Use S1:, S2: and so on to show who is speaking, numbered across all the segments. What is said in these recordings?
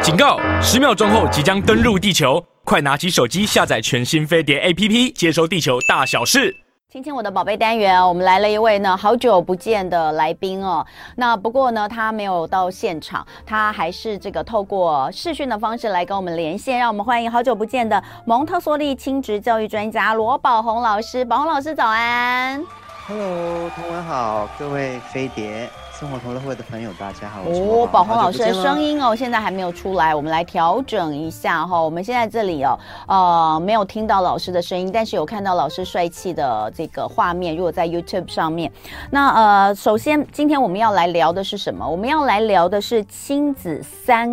S1: 警告！10秒钟后即将登陆地球，快拿起手机下载全新飞碟 APP， 接收地球大小事。
S2: 亲亲我的宝贝单元，我们来了一位呢好久不见的来宾哦。那不过呢，他没有到现场，他还是这个透过视讯的方式来跟我们连线。让我们欢迎好久不见的蒙特梭利亲职教育专家罗宝红老师。宝红老师早安。
S3: Hello， 同文好，各位飞碟生活同乐会的朋友，大家好。哦，
S2: 宝红老师的声音哦，现在还没有出来，我们来调整一下哈。我们现在这里哦，没有听到老师的声音，但是有看到老师帅气的这个画面。如果在 YouTube 上面，那首先今天我们要来聊的是什么？我们要来聊的是亲子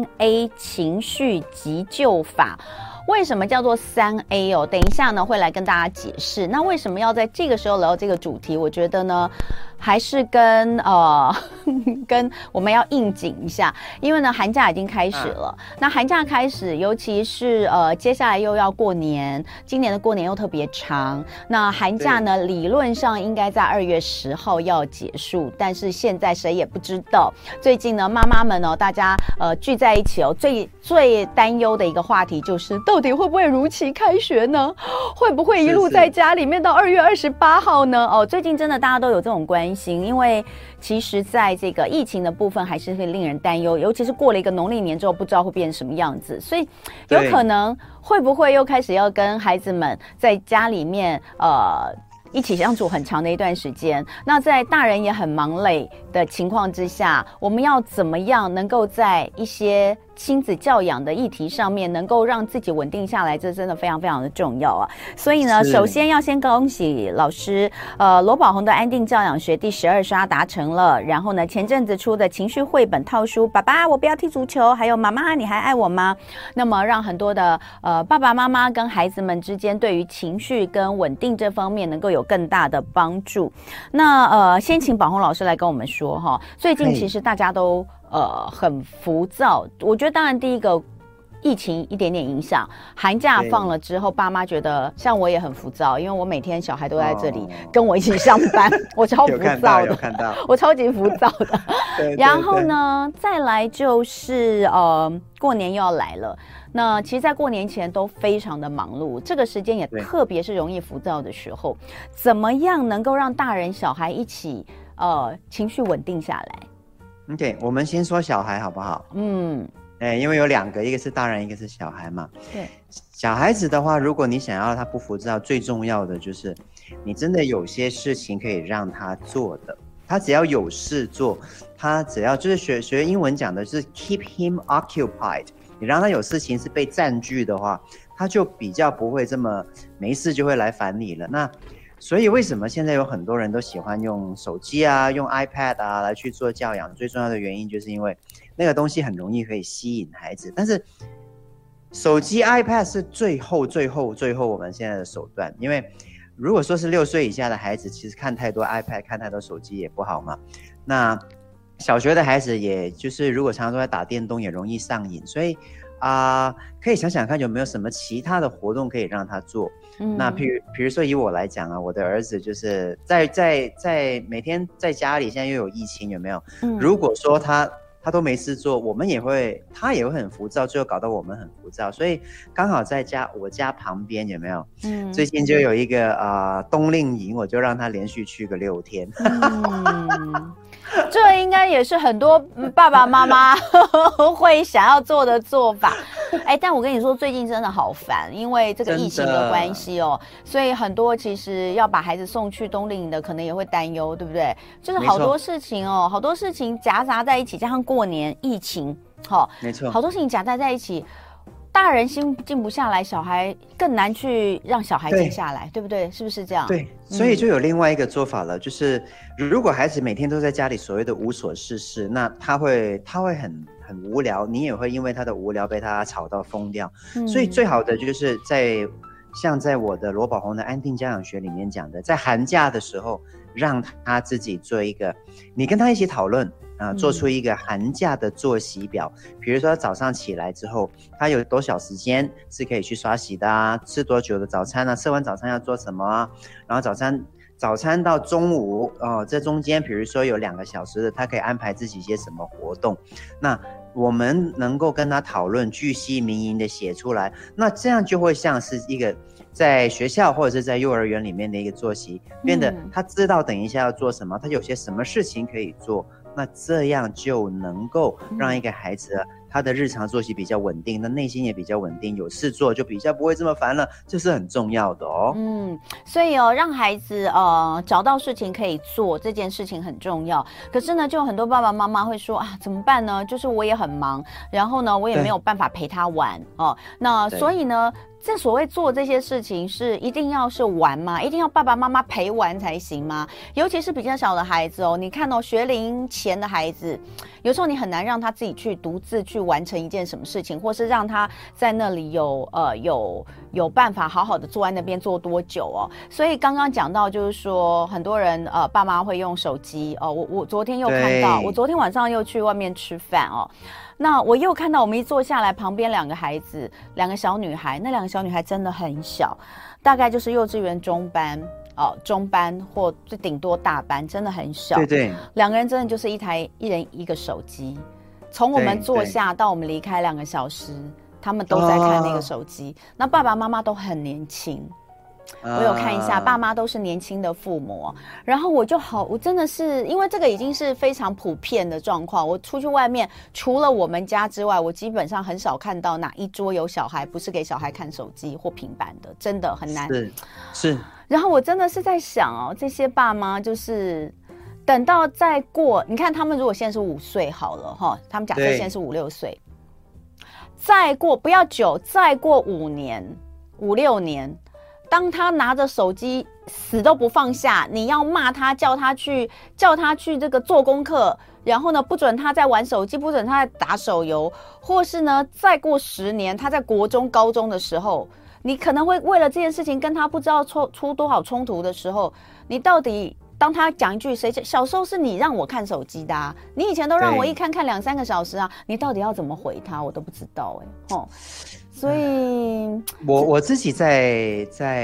S2: 3A 情绪急救法。为什么叫做3A 哦？等一下呢会来跟大家解释。那为什么要在这个时候聊这个主题？我觉得呢，还是跟我们要应景一下，因为呢寒假已经开始了。那寒假开始，尤其是接下来又要过年，今年的过年又特别长。那寒假呢理论上应该在2月10号要结束，但是现在谁也不知道。最近呢妈妈们大家聚在一起最担忧的一个话题就是到底会不会如期开学呢？会不会一路在家里面到2月28号呢？最近真的大家都有这种关心，因为其实在这个疫情的部分还是会令人担忧，尤其是过了一个农历年之后，不知道会变成什么样子，所以有可能会不会又开始要跟孩子们在家里面一起相处很长的一段时间。那在大人也很忙累的情况之下，我们要怎么样能够在一些亲子教养的议题上面能够让自己稳定下来，这真的非常非常的重要啊。所以呢，首先要先恭喜老师，罗宝红的安定教养学第12刷达成了。然后呢，前阵子出的情绪绘本套书《爸爸我不要踢足球》，还有妈妈你还爱我吗？那么让很多的爸爸妈妈跟孩子们之间对于情绪跟稳定这方面能够有更大的帮助。那先请宝红老师来跟我们说哈，最近其实大家都很浮躁。我觉得当然第一个疫情一点点影响，寒假放了之后爸妈觉得，像我也很浮躁，因为我每天小孩都在这里跟我一起上班，我超浮躁的，我超级浮躁的。对，然后呢再来就是过年又要来了，那其实在过年前都非常的忙碌，这个时间也特别是容易浮躁的时候，怎么样能够让大人小孩一起情绪稳定下来
S3: ？OK， 我们先说小孩好不好？因为有2个，一个是大人，一个是小孩嘛。对，小孩子的话，如果你想要他不浮躁，最重要的就是你真的有些事情可以让他做的，他只要有事做，他只要就是学英文讲的是 keep him occupied， 你让他有事情是被占据的话，他就比较不会这么没事就会来烦你了。那所以为什么现在有很多人都喜欢用手机啊，用 iPad 啊来去做教养？最重要的原因就是因为那个东西很容易可以吸引孩子，但是手机 iPad 是最后我们现在的手段。因为如果说是6岁以下的孩子，其实看太多 iPad 看太多手机也不好嘛。那小学的孩子也就是如果常常都在打电动也容易上瘾，所以可以想想看有没有什么其他的活动可以让他做。那比如说以我来讲啊，我的儿子就是在每天在家里，现在又有疫情，有没有？如果说他都没事做，他也会很浮躁，最后搞到我们很浮躁。所以刚好在我家旁边有没有？最近就有一个冬令营，我就让他连续去个6天。
S2: 这应该也是很多爸爸妈妈会想要做的做法。但我跟你说最近真的好烦，因为这个疫情的关系所以很多其实要把孩子送去冬令营的可能也会担忧，对不对？就是好多事情好多事情夹杂在一起，加上过年疫情
S3: 没错，
S2: 好多事情夹杂在一起，大人心静不下来，小孩更难去让小孩静下来， 对不对？是不是这样？
S3: 对，所以就有另外一个做法了，就是如果孩子每天都在家里所谓的无所事事，那他会很无聊，你也会因为他的无聊被他吵到疯掉。所以最好的就是像在我的罗宝红的安定教养学里面讲的，在寒假的时候让他自己做一个，你跟他一起讨论做出一个寒假的作息表。比如说早上起来之后，他有多少时间是可以去刷洗的吃多久的早餐吃完早餐要做什么然后早餐到中午这中间比如说有2个小时的，他可以安排自己一些什么活动。那我们能够跟他讨论，巨细靡遗的写出来，那这样就会像是一个在学校或者是在幼儿园里面的一个作息，变得他知道等一下要做什么，他有些什么事情可以做，那这样就能够让一个孩子他的日常作息比较稳定，那内心也比较稳定，有事做就比较不会这么烦了，这是很重要的哦。
S2: 所以让孩子找到事情可以做，这件事情很重要。可是呢，就很多爸爸妈妈会说啊，怎么办呢？就是我也很忙，然后呢，我也没有办法陪他玩哦。那所以呢，这所谓做这些事情是一定要是玩吗？一定要爸爸妈妈陪玩才行吗？尤其是比较小的孩子哦，你看哦，学龄前的孩子，有时候你很难让他自己去独自去完成一件什么事情，或是让他在那里有办法好好的坐在那边坐多久哦。所以刚刚讲到就是说，很多人爸妈会用手机哦。我昨天又看到，我昨天晚上又去外面吃饭哦。那我又看到我们一坐下来，旁边2个孩子，2个小女孩，那2个小女孩真的很小，大概就是幼稚园中班中班或最顶多大班，真的很小。对，2个人真的就是一人一个手机，从我们坐下到我们离开2个小时，他们都在看那个手机。那爸爸妈妈都很年轻。我有看一下，爸妈都是年轻的父母，然后我真的是因为这个已经是非常普遍的状况。我出去外面，除了我们家之外，我基本上很少看到哪一桌有小孩不是给小孩看手机或平板的，真的很难。
S3: 是。
S2: 然后我真的是在想这些爸妈就是等到再过，你看他们如果现在是5岁好了哈，他们假设现在是5、6岁，再过不要久，再过5年、5、6年。当他拿着手机死都不放下，你要骂他，叫他去这个做功课，然后呢不准他在玩手机，不准他在打手游，或是呢再过10年他在国中高中的时候，你可能会为了这件事情跟他不知道出多少冲突的时候，你到底当他讲一句小时候是你让我看手机的你以前都让我一看2、3个小时你到底要怎么回他，我都不知道所以
S3: 我自己在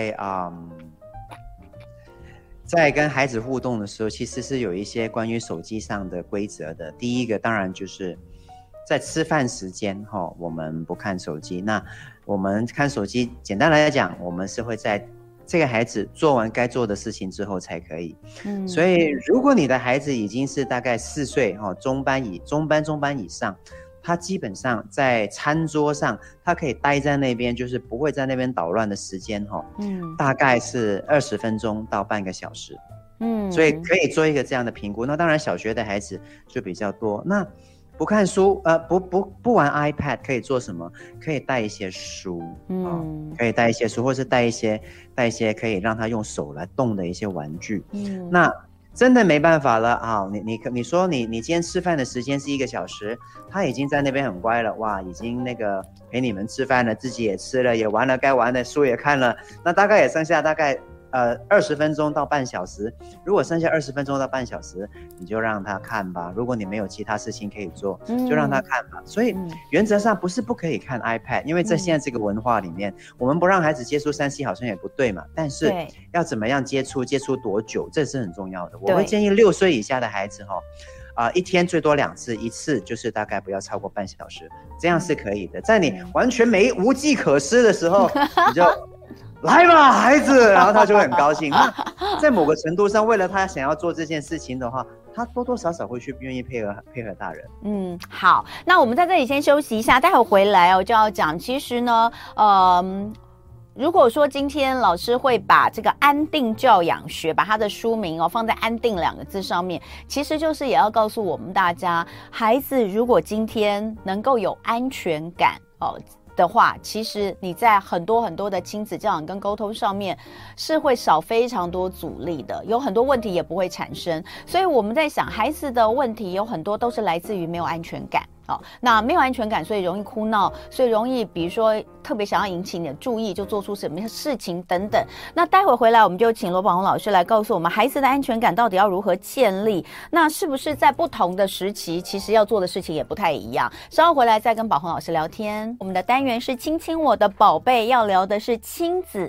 S3: 跟孩子互动的时候，其实是有一些关于手机上的规则的。第一个当然就是在吃饭时间我们不看手机。那我们看手机，简单来讲，我们是会在这个孩子做完该做的事情之后才可以。所以如果你的孩子已经是大概4岁中班以上，他基本上在餐桌上，他可以待在那边，就是不会在那边捣乱的时间大概是20分钟到半个小时。所以可以做一个这样的评估。那当然小学的孩子就比较多。那不看书不玩 iPad 可以做什么？可以带一些书可以带一些书，或是带一些可以让他用手来动的一些玩具。那真的没办法了你说你今天吃饭的时间是1个小时，他已经在那边很乖了，哇，已经那个陪你们吃饭了，自己也吃了，也玩了该玩的，书也看了，那大概也剩下大概20分钟到半小时。如果剩下20分钟到半小时，你就让他看吧。如果你没有其他事情可以做，就让他看吧。所以原则上不是不可以看 iPad， 因为在现在这个文化里面，我们不让孩子接触3C 好像也不对嘛。但是要怎么样接触多久，这是很重要的。我会建议6岁以下的孩子一天最多2次，一次就是大概不要超过半小时，这样是可以的。在你完全无计可施的时候，你就来吧孩子，然后他就会很高兴。那在某个程度上，为了他想要做这件事情的话，他多多少少会去愿意配合大人。
S2: 好，那我们在这里先休息一下，待会回来就要讲，其实呢如果说今天老师会把这个安定教养学，把它的书名放在安定2个字上面，其实就是也要告诉我们大家，孩子如果今天能够有安全感的话，其实你在很多很多的亲子教养跟沟通上面是会少非常多阻力的，有很多问题也不会产生。所以我们在想，孩子的问题有很多都是来自于没有安全感。那没有安全感，所以容易哭闹，所以容易比如说特别想要引起你的注意，就做出什么事情等等。那待会回来我们就请罗宝红老师来告诉我们，孩子的安全感到底要如何建立，那是不是在不同的时期其实要做的事情也不太一样。稍后回来再跟宝红老师聊天。我们的单元是亲亲我的宝贝，要聊的是亲子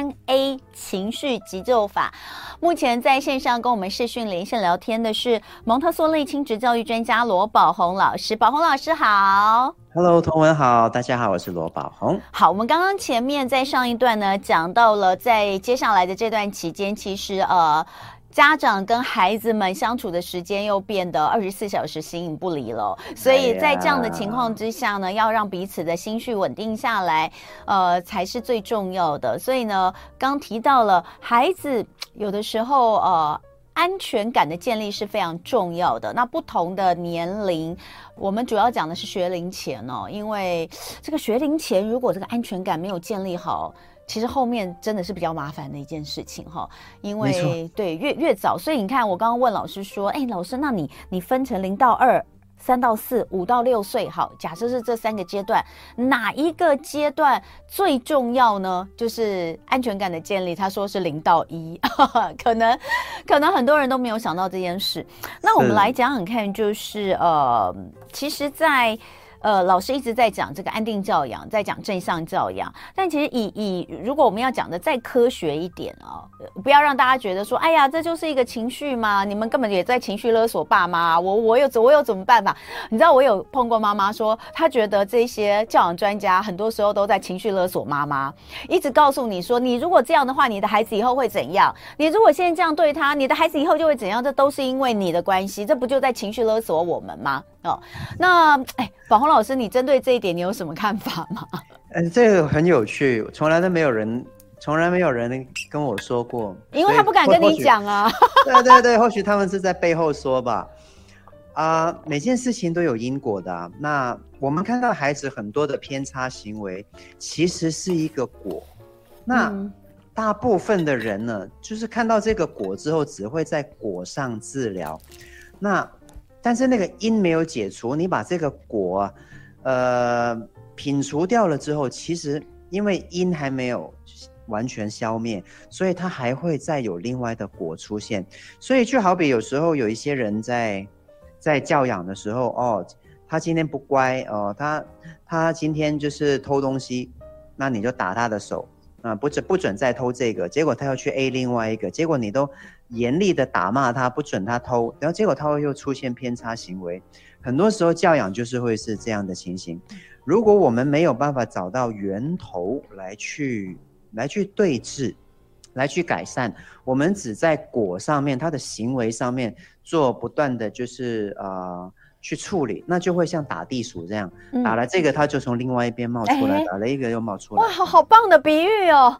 S2: 3A 情绪急救法。目前在线上跟我们视讯连线聊天的是蒙特梭利亲职教育专家罗宝红老师。宝红老师好。
S3: Hello， 同文好，大家好，我是罗宝红。
S2: 好，我们刚刚前面在上一段呢讲到了，在接下来的这段期间，其实家长跟孩子们相处的时间又变得24小时形影不离了，所以在这样的情况之下呢，要让彼此的心绪稳定下来，才是最重要的。所以呢，刚提到了孩子有的时候安全感的建立是非常重要的。那不同的年龄，我们主要讲的是学龄前哦，因为这个学龄前如果这个安全感没有建立好，其实后面真的是比较麻烦的一件事情哈。因为对越早，所以你看我刚刚问老师说，老师，那你分成0到2。3到4、5到6岁，好，假设是这3个阶段，哪一个阶段最重要呢？就是安全感的建立。他说是0到1，可能很多人都没有想到这件事。那我们来讲讲看，就是其实在老师一直在讲这个安定教养，在讲正向教养，但其实如果我们要讲的再科学一点不要让大家觉得说，哎呀，这就是一个情绪嘛，你们根本也在情绪勒索爸妈，我有怎么办法？你知道我有碰过妈妈说，她觉得这些教养专家很多时候都在情绪勒索妈妈，一直告诉你说，你如果这样的话，你的孩子以后会怎样？你如果现在这样对他，你的孩子以后就会怎样？这都是因为你的关系，这不就在情绪勒索我们吗？那宝红老师，你针对这一点，你有什么看法吗？
S3: 这个很有趣，从来没有人跟我说过，
S2: 因为他不敢跟你讲啊。
S3: 对，或许他们是在背后说吧。每件事情都有因果的那我们看到孩子很多的偏差行为，其实是一个果。那大部分的人呢，就是看到这个果之后，只会在果上治疗。但是那个因没有解除，你把这个果摒除掉了之后，其实因为因还没有完全消灭，所以它还会再有另外的果出现。所以就好比有时候有一些人在教养的时候，他今天不乖他今天就是偷东西，那你就打他的手不准再偷这个，结果他要去 A 另外一个，结果你都严厉的打骂他，不准他偷，然后结果他会又出现偏差行为。很多时候教养就是会是这样的情形。如果我们没有办法找到源头来去对治，来去改善，我们只在果上面，他的行为上面做不断的就是去处理，那就会像打地鼠这样，打了这个他就从另外一边冒出来，打了一个又冒出来。
S2: 哇，好棒的比喻哦！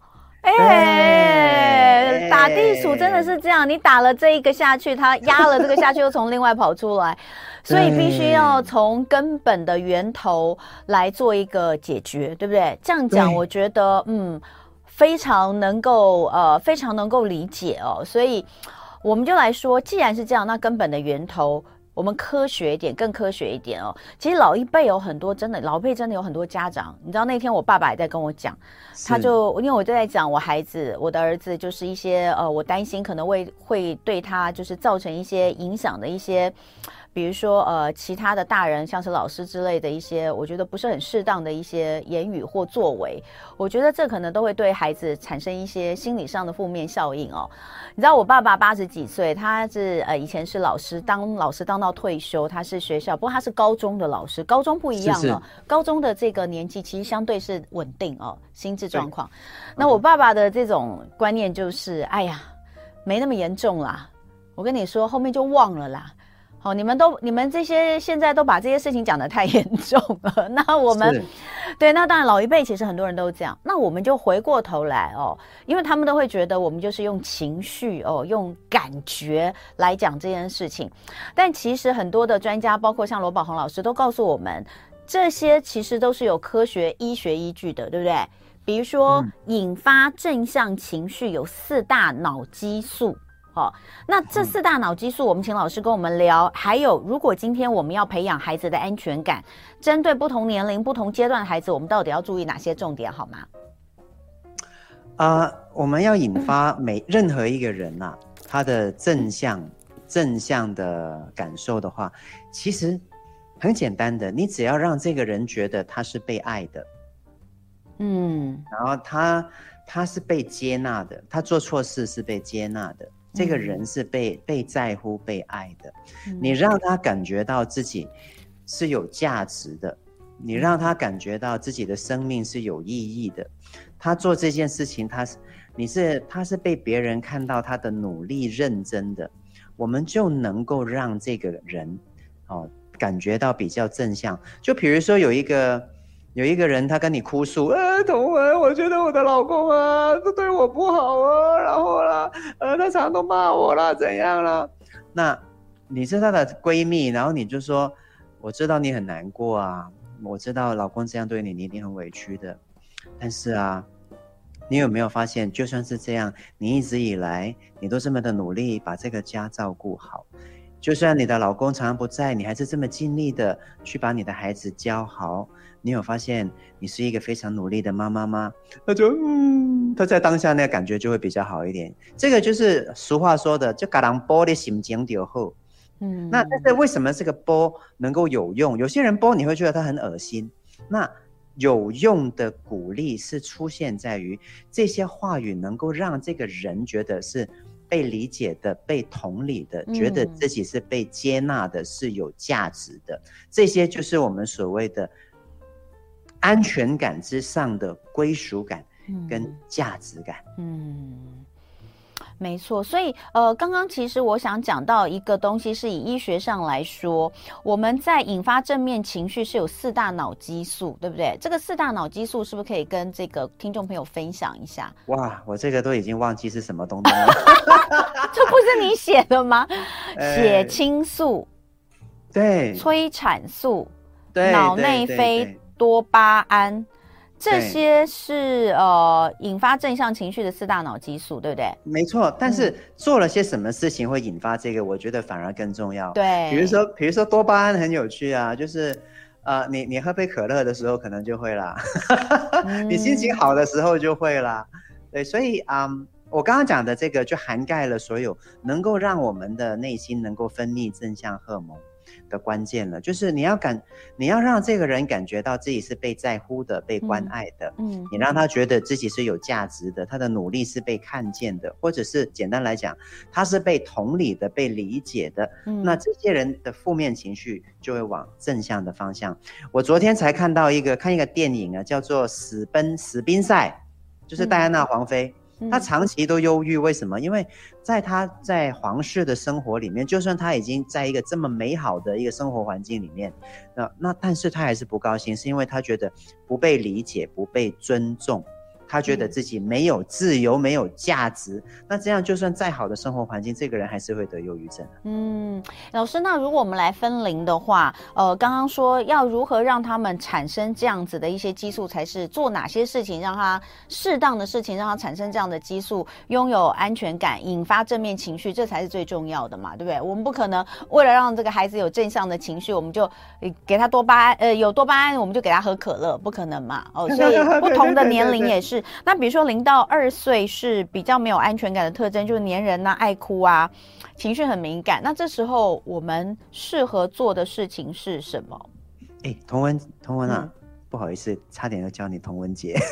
S2: 打地鼠真的是这样，你打了这一个下去，它压了这个下去，又从另外跑出来，所以必须要从根本的源头来做一个解决，对不对？这样讲，我觉得非常能够理解所以我们就来说，既然是这样，那根本的源头。我们科学一点，更科学一点其实老一辈有很多老一辈真的有很多家长，你知道那天我爸爸也在跟我讲，他就因为我就在讲我的儿子，就是一些我担心可能会对他就是造成一些影响的一些。比如说其他的大人像是老师之类的一些我觉得不是很适当的一些言语或作为，我觉得这可能都会对孩子产生一些心理上的负面效应你知道我爸爸80几岁，他是以前是老师，当到退休，他是学校，不过他是高中的老师，高中不一样了，高中的这个年纪其实相对是稳定心智状况。那我爸爸的这种观念就是哎呀没那么严重啦，我跟你说后面就忘了啦。你们这些现在都把这些事情讲得太严重了。那我们对，那当然老一辈其实很多人都这样。那我们就回过头来因为他们都会觉得我们就是用情绪用感觉来讲这件事情。但其实很多的专家，包括像罗宝红老师，都告诉我们，这些其实都是有科学医学依据的，对不对？比如说引发正向情绪有4大脑激素。那这4大脑激素我们请老师跟我们聊，还有如果今天我们要培养孩子的安全感，针对不同年龄不同阶段的孩子，我们到底要注意哪些重点好吗？
S3: 我们要引发任何一个人他的正向的感受的话，其实很简单的，你只要让这个人觉得他是被爱的，然后他是被接纳的，他做错事是被接纳的，这个人是被在乎被爱的，你让他感觉到自己是有价值的，你让他感觉到自己的生命是有意义的，他做这件事情他是被别人看到他的努力认真的，我们就能够让这个人感觉到比较正向。就比如说有一个人他跟你哭诉，同文，我觉得我的老公啊都对我不好啊，然后啦他常常都骂我啦，怎样啦，那你是他的闺蜜，然后你就说，我知道你很难过啊，我知道老公这样对你，你一定很委屈的，但是啊，你有没有发现，就算是这样，你一直以来你都这么的努力把这个家照顾好，就算你的老公常常不在，你还是这么尽力的去把你的孩子教好，你有发现你是一个非常努力的妈妈吗？他就他在当下那个感觉就会比较好一点。这个就是俗话说的，就把人播的心情就好。那但是为什么这个播能够有用？有些人播你会觉得他很恶心，那有用的鼓励是出现在于这些话语能够让这个人觉得是被理解的、被同理的，觉得自己是被接纳的，是有价值的。这些就是我们所谓的安全感之上的归属感跟价值感。
S2: 没错，所以刚刚其实我想讲到一个东西，是以医学上来说，我们在引发正面情绪是有4大脑激素，对不对？这个4大脑激素是不是可以跟这个听众朋友分享一下？
S3: 哇，我这个都已经忘记是什么东西了。
S2: 这不是你写的吗？血清素，
S3: 对，
S2: 催产素，
S3: 对，
S2: 脑内啡多巴胺。这些是引发正向情绪的4大脑激素，对不对？
S3: 没错，但是做了些什么事情会引发这个，我觉得反而更重要。
S2: 对，
S3: 比如说多巴胺很有趣啊，就是你喝杯可乐的时候可能就会啦，你心情好的时候就会啦。对，所以我刚刚讲的这个就涵盖了所有能够让我们的内心能够分泌正向荷尔蒙的关键了，就是你要让这个人感觉到自己是被在乎的、被关爱的，你让他觉得自己是有价值的，他的努力是被看见的，或者是简单来讲，他是被同理的、被理解的，那这些人的负面情绪就会往正向的方向。我昨天才看一个电影啊，叫做史宾赛，就是戴安娜皇妃。他长期都忧郁，为什么？因为他在皇室的生活里面，就算他已经在一个这么美好的一个生活环境里面，但是他还是不高兴，是因为他觉得不被理解、不被尊重，他觉得自己没有自由、没有价值。那这样就算再好的生活环境，这个人还是会得忧郁症。
S2: 老师，那如果我们来分龄的话，刚刚说要如何让他们产生这样子的一些激素，才是做哪些事情让他适当的事情让他产生这样的激素，拥有安全感，引发正面情绪，这才是最重要的嘛，对不对？我们不可能为了让这个孩子有正向的情绪，我们就给他多巴胺，有多巴胺我们就给他喝可乐，不可能嘛。所以不同的年龄也是。那比如说0到2岁是比较没有安全感的特征，就是黏人啊、爱哭啊、情绪很敏感。那这时候我们适合做的事情是什么？
S3: 童文啊，不好意思，差点要叫你童文姐。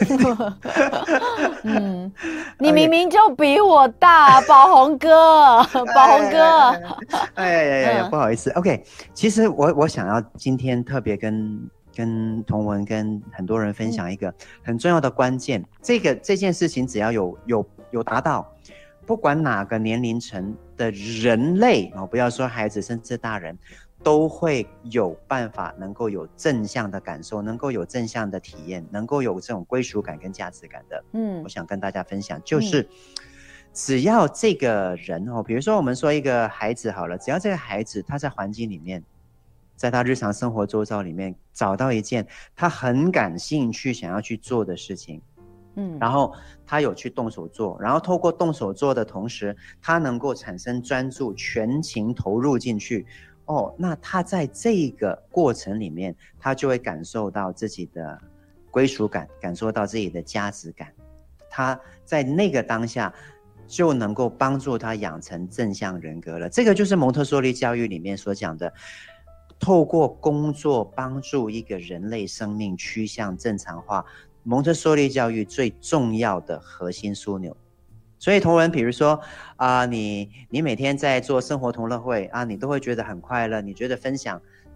S2: 你明明就比我大，宝红哥，宝红哥。
S3: 不好意思。OK， 其实我想要今天特别跟童文跟很多人分享一个很重要的关键，这件事情只要有达到，不管哪个年龄层的人类，不要说孩子，甚至大人，都会有办法能够有正向的感受，能够有正向的体验，能够有这种归属感跟价值感的。我想跟大家分享，就是只要这个人比如说我们说一个孩子好了，只要这个孩子他在环境里面，在他日常生活周遭里面找到一件他很感兴趣想要去做的事情，然后他有去动手做，然后透过动手做的同时，他能够产生专注，全情投入进去，那他在这个过程里面，他就会感受到自己的归属感，感受到自己的价值感，他在那个当下就能够帮助他养成正向人格了。这个就是蒙特梭利教育里面所讲的，透过工作帮助一个人类生命趋向正常化，蒙特梭利教育最重要的核心枢纽。所以同文，比如说你每天在做生活同乐会啊，你都会觉得很快乐，你觉得分享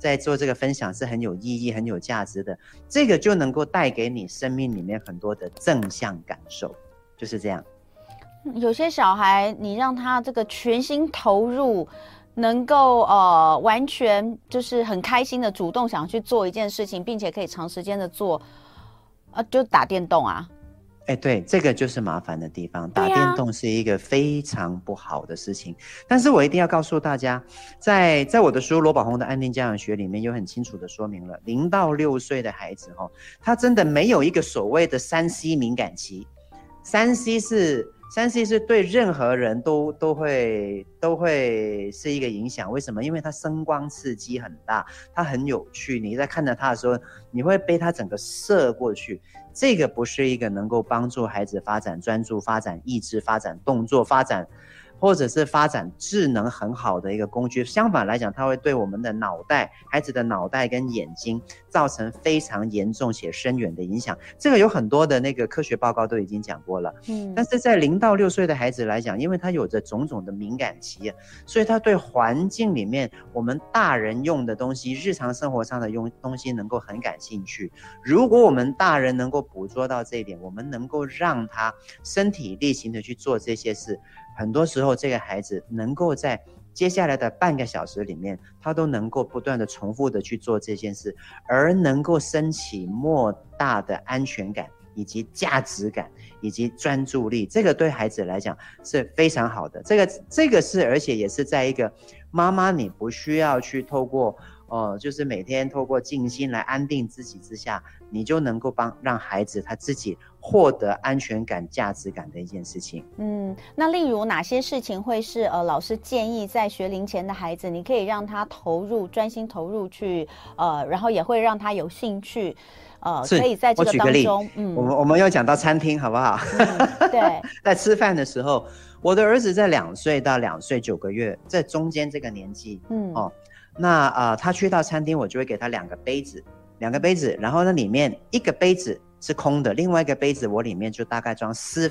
S3: 在做这个分享是很有意义、很有价值的，这个就能够带给你生命里面很多的正向感受，就是这样。
S2: 有些小孩，你让他这个全心投入，能够完全就是很开心的主动想去做一件事情，并且可以长时间的做，就打电动啊。
S3: 对，这个就是麻烦的地方。打电动是一个非常不好的事情，但是我一定要告诉大家，在我的书《罗宝红的安定家长学》里面有很清楚的说明了，0到6岁的孩子他真的没有一个所谓的3C 敏感期。3C 是对任何人都会是一个影响。为什么？因为它声光刺激很大，它很有趣，你在看着它的时候，你会被它整个射过去。这个不是一个能够帮助孩子发展专注、发展意志、发展动作、或者是发展智能很好的一个工具。相反来讲，它会对我们的脑袋、孩子的脑袋跟眼睛造成非常严重且深远的影响。这个有很多的那个科学报告都已经讲过了。但是在0到6岁的孩子来讲，因为他有着种种的敏感期，所以他对环境里面我们大人用的东西、日常生活上的东西能够很感兴趣。如果我们大人能够捕捉到这一点，我们能够让他身体力行的去做这些事，很多时候这个孩子能够在接下来的半个小时里面，他都能够不断的重复的去做这件事，而能够升起莫大的安全感以及价值感以及专注力。这个对孩子来讲是非常好的。这个是，而且也是在一个妈妈你不需要去透过就是每天透过静心来安定自己之下，你就能够让孩子他自己获得安全感、价值感的一件事情。
S2: 那例如哪些事情会是老师建议在学龄前的孩子，你可以让他专心投入去然后也会让他有兴趣可以在这个当中。
S3: 我们又讲到餐厅好不好？
S2: 对，
S3: 在吃饭的时候，我的儿子在2岁到2岁9个月，在中间这个年纪，那他去到餐厅，我就会给他2个杯子，然后那里面1个杯子是空的，另外1个杯子我里面就大概装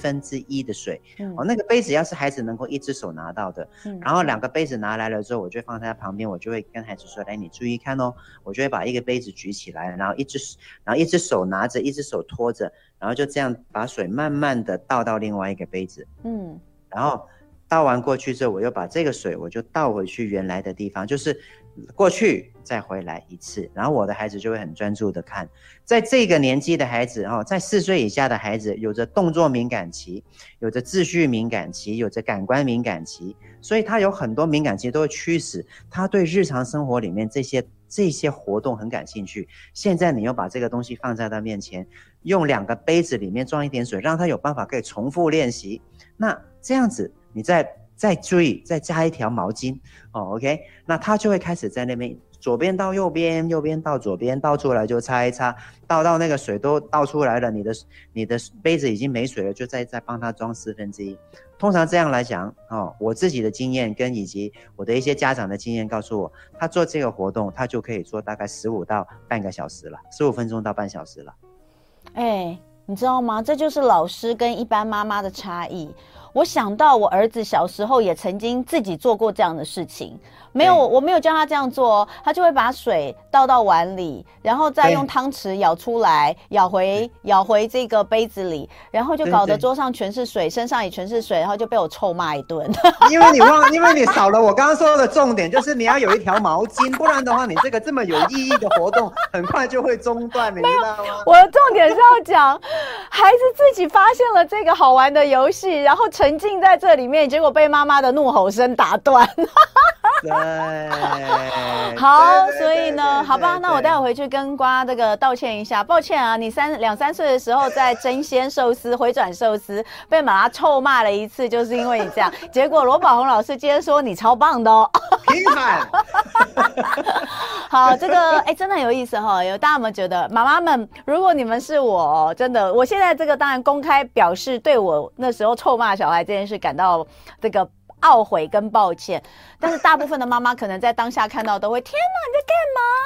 S3: 1/4的水。那个杯子要是孩子能够1只手拿到的，然后2个杯子拿来了之后，我就放在他旁边，我就会跟孩子说：“来，你注意看哦。”我就会把1个杯子举起来，然后一只手拿着，1只手托着，然后就这样把水慢慢的倒到另外1个杯子。然后倒完过去之后，我又把这个水我就倒回去原来的地方，就是过去再回来一次，然后我的孩子就会很专注的看。在这个年纪的孩子在4岁以下的孩子，有着动作敏感期，有着秩序敏感期，有着感官敏感期，所以他有很多敏感期都会驱使他对日常生活里面这些活动很感兴趣。现在你又把这个东西放在他面前，用2个杯子里面装一点水，让他有办法可以重复练习。那这样子你再注意再加一条毛巾OK， 那他就会开始在那边左边到右边，右边到左边，倒出来就擦一擦，倒到那个水都倒出来了，你的杯子已经没水了，就再帮他装1/4。通常这样来讲我自己的经验跟以及我的一些家长的经验告诉我，他做这个活动他就可以做大概15到半个小时了，15分钟到半小时了。
S2: 你知道吗？这就是老师跟一般妈妈的差异。我想到我儿子小时候也曾经自己做过这样的事情，我没有教他这样做他就会把水倒到碗里，然后再用汤匙舀出来，舀回这个杯子里，然后就搞得桌上全是水，身上也全是水，然后就被我臭骂一顿。
S3: 因为你少了我刚刚说的重点，就是你要有一条毛巾，不然的话你这么有意义的活动很快就会中断，你知道吗？
S2: 我的重点是要讲孩子自己发现了这个好玩的游戏，然后沉浸在这里面，结果被妈妈的怒吼声打断。好，所以呢，好吧，那我待会回去跟瓜这个道歉一下，抱歉啊，你2、3岁的时候在争鲜寿司、回转寿司被妈妈臭骂了一次，就是因为你这样。结果罗宝红老师今天说你超棒的
S3: 平反。
S2: 好，这个真的很有意思大家有没有觉得妈妈们，如果你们是我真的，我现在这个当然公开表示对我那时候臭骂小孩这件事感到这个懊悔跟抱歉，但是大部分的妈妈可能在当下看到都会天哪你在干嘛，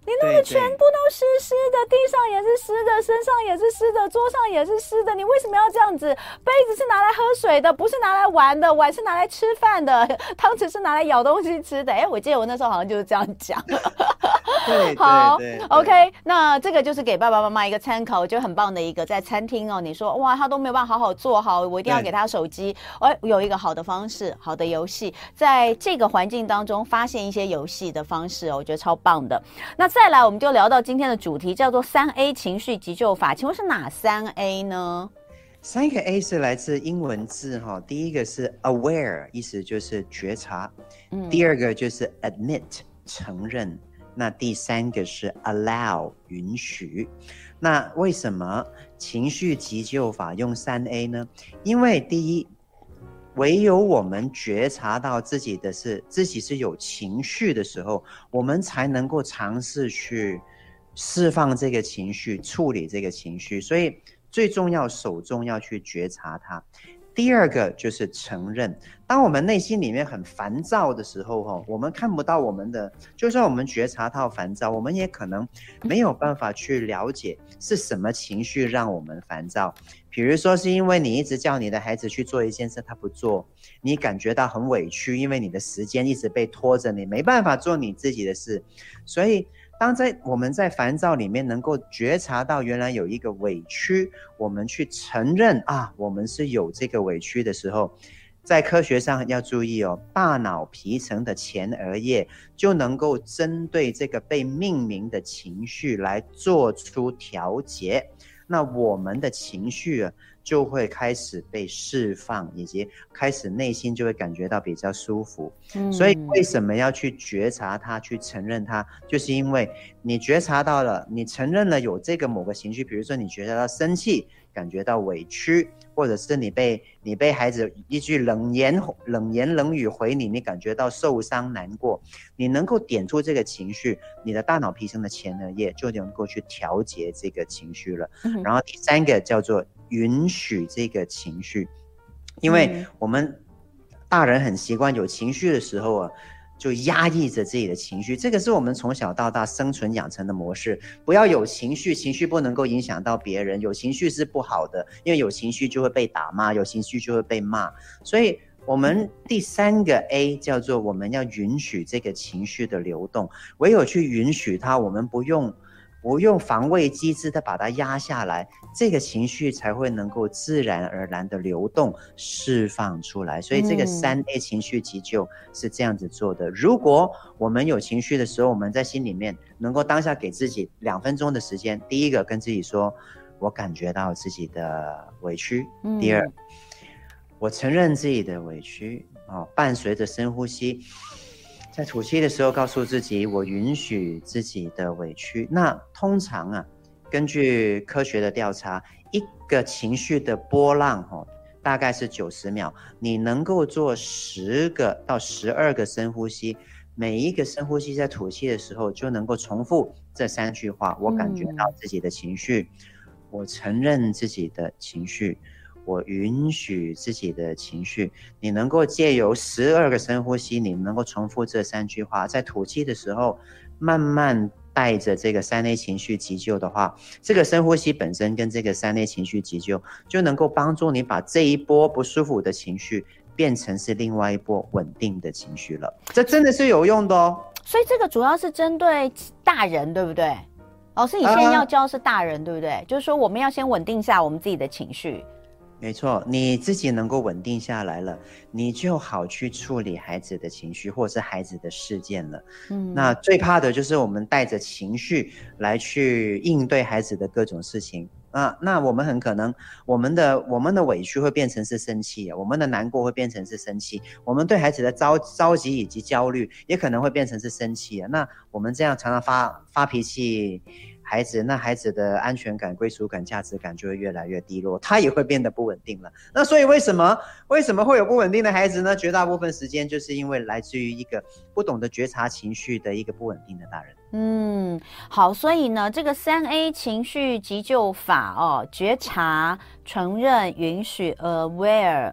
S2: 你弄得全部都湿湿的，地上也是湿的，身上也是湿的，桌上也是湿的，你为什么要这样子？杯子是拿来喝水的，不是拿来玩的，碗是拿来吃饭的，汤匙是拿来舀东西吃的。我记得我那时候好像就是这样讲。
S3: 对，
S2: 好
S3: 对
S2: ，OK， 那这个就是给爸爸妈妈一个参考，我觉得很棒的一个，在餐厅哦，你说哇，他都没有办法好好做好，我一定要给他手机，有一个好的方式，好的游戏，在这个环境当中发现一些游戏的方式我觉得超棒的。那再来，我们就聊到今天的主题，叫做3A 情绪急救法，请问是哪3A 呢
S3: ？3个 A 是来自英文字哈，第一个是 aware， 意思就是觉察，第二个就是 admit， 承认。那第三个是 allow， 允许。那为什么情绪急救法用3A 呢？因为第一，唯有我们觉察到自己是有情绪的时候，我们才能够尝试去释放这个情绪，处理这个情绪。所以最重要，首重要去觉察它。第二个就是承认，当我们内心里面很烦躁的时候，我们看不到我们的，就算我们觉察到烦躁，我们也可能没有办法去了解是什么情绪让我们烦躁。比如说是因为你一直叫你的孩子去做一件事，他不做，你感觉到很委屈，因为你的时间一直被拖着，你没办法做你自己的事。所以我们在烦躁里面能够觉察到原来有一个委屈，我们去承认我们是有这个委屈的时候，在科学上要注意大脑皮层的前额叶就能够针对这个被命名的情绪来做出调节，那我们的情绪就会开始被释放，以及开始内心就会感觉到比较舒服。所以为什么要去觉察它，去承认它，就是因为你觉察到了，你承认了有这个某个情绪，比如说你觉得到生气，感觉到委屈，或者是你被孩子一句冷言冷语回你，你感觉到受伤难过，你能够点出这个情绪，你的大脑皮层的前额叶就能够去调节这个情绪了。然后第三个叫做允许这个情绪，因为我们大人很习惯有情绪的时候就压抑着自己的情绪，这个是我们从小到大生存养成的模式。不要有情绪，情绪不能够影响到别人，有情绪是不好的，因为有情绪就会被打骂，有情绪就会被骂。所以我们第三个 A 叫做我们要允许这个情绪的流动，唯有去允许它，我们不用防卫机制的把它压下来，这个情绪才会能够自然而然的流动释放出来。所以这个3A 情绪急救是这样子做的。如果我们有情绪的时候，我们在心里面能够当下给自己2分钟的时间，第一个跟自己说我感觉到自己的委屈，第二我承认自己的委屈，伴随着深呼吸，在吐气的时候告诉自己我允许自己的委屈。那通常根据科学的调查，一个情绪的波浪大概是90秒，你能够做10个到12个深呼吸，每一个深呼吸在吐气的时候就能够重复这3句话，我感觉到自己的情绪，我承认自己的情绪，我允许自己的情绪。你能够借由12个深呼吸，你能够重复这3句话，在吐气的时候慢慢带着这个3A 情绪急救的话，这个深呼吸本身跟这个3A 情绪急救就能够帮助你把这一波不舒服的情绪变成是另外一波稳定的情绪了。这真的是有用的
S2: 所以这个主要是针对大人，对不对？老师，你现在要教的是大人，对不对？就是说我们要先稳定下我们自己的情绪。
S3: 没错，你自己能够稳定下来了，你就好去处理孩子的情绪或是孩子的事件了。那最怕的就是我们带着情绪来去应对孩子的各种事情。那我们很可能我们的委屈会变成是生气，我们的难过会变成是生气，我们对孩子的着急以及焦虑也可能会变成是生气。那我们这样常常发脾气，孩子的安全感、归属感、价值感就会越来越低落，他也会变得不稳定了。那所以为什么会有不稳定的孩子呢？绝大部分时间就是因为来自于一个不懂得觉察情绪的一个不稳定的大人。
S2: 好，所以呢，这个3A 情绪急救法觉察、承认、允许 aware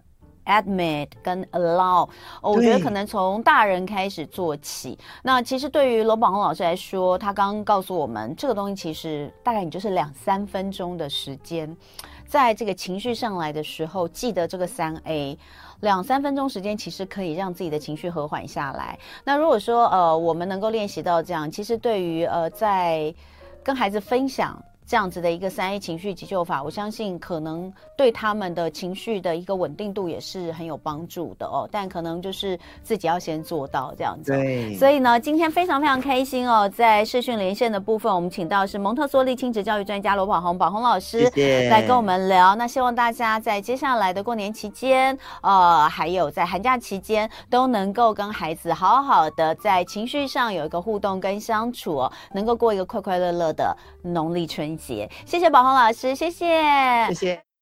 S2: admit 跟 allow，我觉得可能从大人开始做起。那其实对于罗宝红老师来说，他刚刚告诉我们，这个东西其实大概你就是2-3分钟的时间，在这个情绪上来的时候，记得这个3A。2-3分钟时间其实可以让自己的情绪和缓下来。那如果说我们能够练习到这样，其实对于在跟孩子分享这样子的一个3A 情绪急救法，我相信可能对他们的情绪的一个稳定度也是很有帮助的哦。但可能就是自己要先做到这样子。
S3: 对。
S2: 所以呢，今天非常非常开心哦，在视讯连线的部分，我们请到的是蒙特梭利亲子教育专家罗宝红老师，
S3: 谢谢，
S2: 来跟我们聊。那希望大家在接下来的过年期间，还有在寒假期间，都能够跟孩子好好的在情绪上有一个互动跟相处哦，能够过一个快快乐乐的农历春节。谢谢宝红老师，谢谢，
S3: 谢谢。